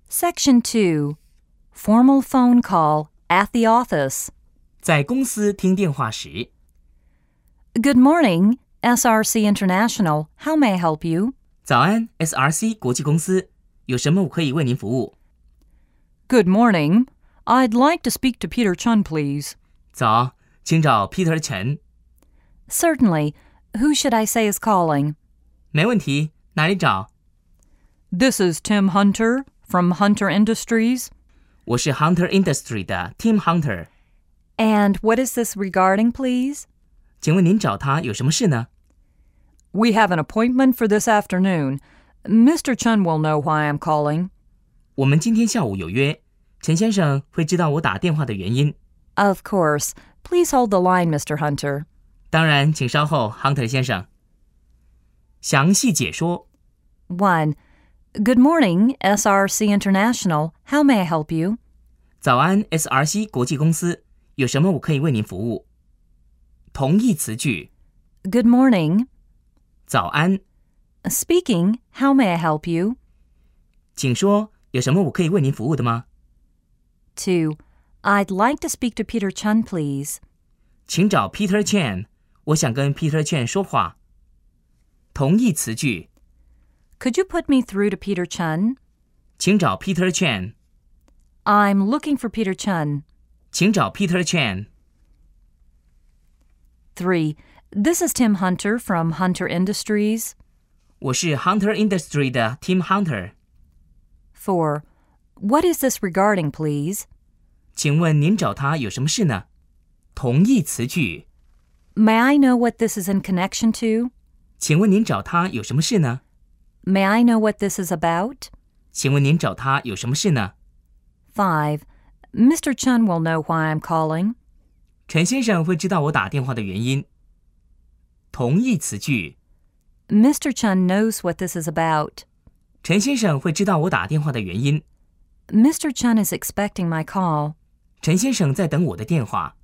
Section 2. Formal phone call at the office. 在公司听电话时， Good morning, SRC International. How may I help you? 早安 SRC 国际公司，有什么我可以为您服务？ Good morning. I'd like to speak to Peter Chun, please. 早，请找 Peter Chen。 Certainly. Who should I say is calling? 没问题，哪里找？ This is Tim Hunter from Hunter Industries. 我是 Hunter Industry 的 Tim Hunter。 And what is this regarding, please? 请问您找他有什么事呢？ We have an appointment for this afternoon. Mr. Chun will know why I'm calling. 我们今天下午有约，陈先生会知道我打电话的原因。 Of course. Please hold the line, Mr. Hunter. 当然，请稍后 Hunter 先生。详细解说。 1. Good morning, SRC International. How may I help you? 早安 SRC 国际公司，有什么我可以为您服务？同义词句。 Good morning. 早安， Speaking. How may I help you? 请说，有什么我可以为您服务的吗？ 2. I'd like to speak to Peter Chun, please. 请找 Peter Chen， 我想跟 Peter Chen 说话。同义词句。 Could you put me through to Peter Chun? 请找 Peter Chen， I'm looking for Peter Chun. 请找 Peter Chen。 3. This is Tim Hunter from Hunter Industries. 我是 Hunter Industry 的 Tim Hunter。 4. What is this regarding, please? 请问您找他有什么事呢？同义词句。 May I know what this is in connection to? 请问您找他有什么事呢？ May I know what this is about? 请问您找他有什么事呢？ 5. Mr. Chun will know why I'm calling. 陈先生会知道我打电话的原因。同义词句。 Mr. Chun knows what this is about. 陈先生会知道我打电话的原因。 Mr. Chun is expecting my call. 陈先生在等我的电话。